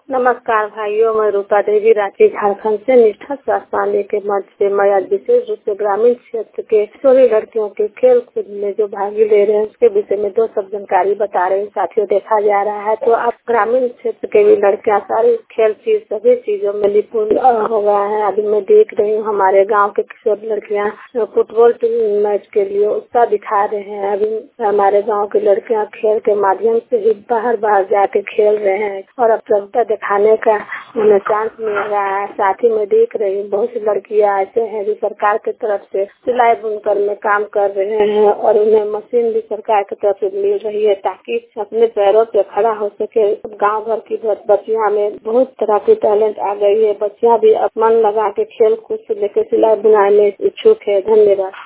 नमस्कार भाइयों, मैं रूपा देवी रांची झारखंड से निष्ठा स्वास्थ्य वाले के मंच से मैं आज विशेष रूप से ग्रामीण क्षेत्र के किशोरी लड़कियों के खेल कूद में जो भाग ले रहे हैं उसके विषय में 2 शब्द जानकारी बता रहे हैं। साथियों, देखा जा रहा है तो अब ग्रामीण क्षेत्र के भी लड़कियां सारी खेल चीज सभी चीजों में निपुण हो गए हैं। अभी मैं देख रही हूँ हमारे गाँव के किशोर लड़कियां फुटबॉल मैच के लिए उत्साह दिखा रहे हैं। अभी हमारे गाँव की लड़कियां खेल के माध्यम से ही बाहर जाके खेल रहे हैं और अब प्रतिभा दिखाने का उन्हें चांस मिल रहा है। साथ ही मैं देख रही हूँ बहुत सी लड़कियां ऐसे हैं जो सरकार की तरफ से सिलाई बुनकर में काम कर रहे हैं और उन्हें मशीन भी सरकार की तरफ से मिल रही है ताकि अपने पैरों पे खड़ा हो सके। गांव भर की बच्चियां में बहुत तरह की टैलेंट आ गई है। बच्चियां भी मन लगा के खेल कूद से लेकर सिलाई बुनाई में इच्छुक है। धन्यवाद।